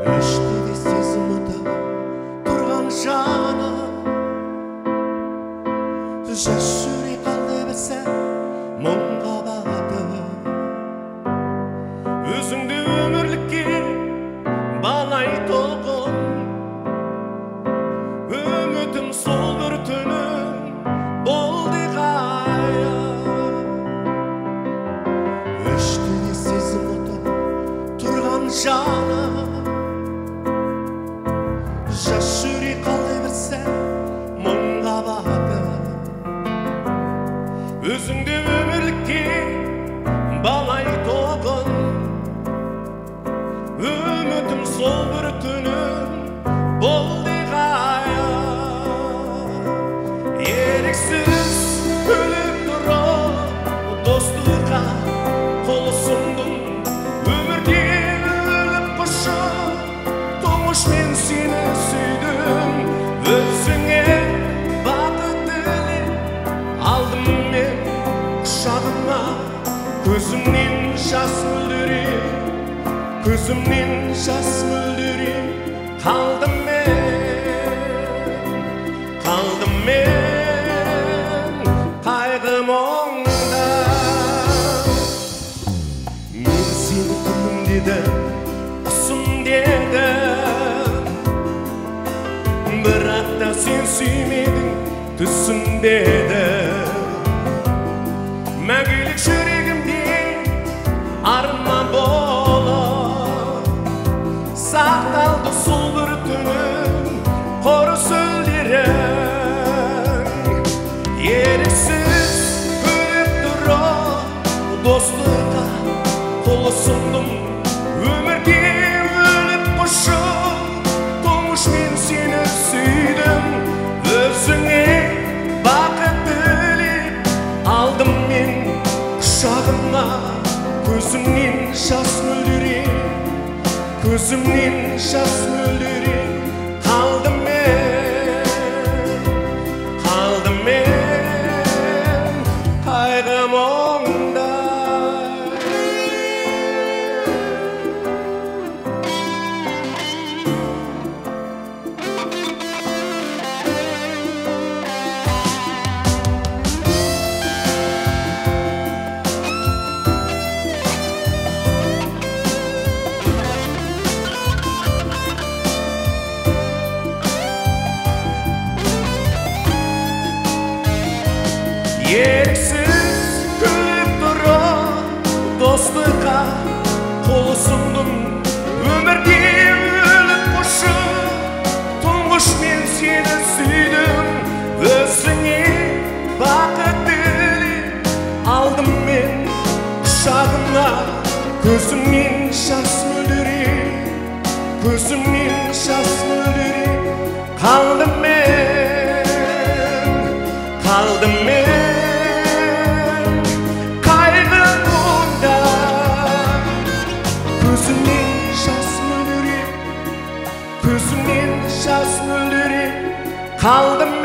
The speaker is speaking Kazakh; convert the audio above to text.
Eştedi sezimde turgan jana, жас жүрек қалды білсе мұңға барды. Өзіңді өмірлікке балай толғын, үмітім сол бір түнің болды ғая. Өшті сезім оты тұрған жаны, жас жүрек қалды білсе мұңға барды. Өзіңді өмірлікке балай толғын, үмітім сол бір түнің болды ғая. Еріксіз өліп тұрып достыққа қол ұсындым, өмірге өліп құшып тұңғыш мен сені сүйдім. Өзіңе бақыт тілеп алдым мен құшағыма, көзімнен жас мөлдіреп, көзімнен жас мөлдіреп қалдым мен қайғы мұңда. Мен сені күнім дедім, құсым дедім, бірақ та сен сүймедің, түсім дедім. Мәңгілік жүрегімде арма болып сақталды сол бір түнің қор сөздерің. Еріксіз өліп тұрып достыққа қол ұсындым, өмірге өліп құшып тұңғыш мен сені сүйдім. Өзіңе бақыт тілеп алдым мен құшағыма, көзімнен жас мөлдіреп, көзімнен жас мөлдіреп қалдым мен қайғы мұңда. Еріксіз күліп тұрып достыққа қол ұсындым, өмірге өліп құшып тұңғыш мен сені сүйдім. Өзіңе бақыт тілеп алдым мен құшағыма, көзімнен жас мөлдіреп, көзімнен жас мөлдіреп қалдым мен қайғы мұңда. Көзімнен жас мөлдіреп, көзімнен жас мөлдіреп қалдым